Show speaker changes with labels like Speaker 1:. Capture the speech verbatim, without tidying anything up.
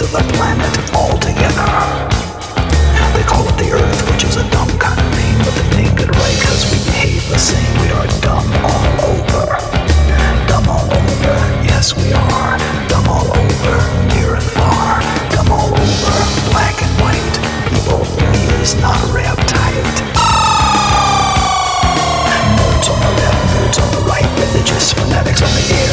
Speaker 1: of the planet altogether. They call it the Earth, which is a dumb kind of name, but they named it right because we behave the same. We are dumb all over. Dumb all over, yes we are. Dumb all over, near and far. Dumb all over, black and white. Evil is not rap tight. Nerds on the left, nerds on the right. Religious fanatics on the air.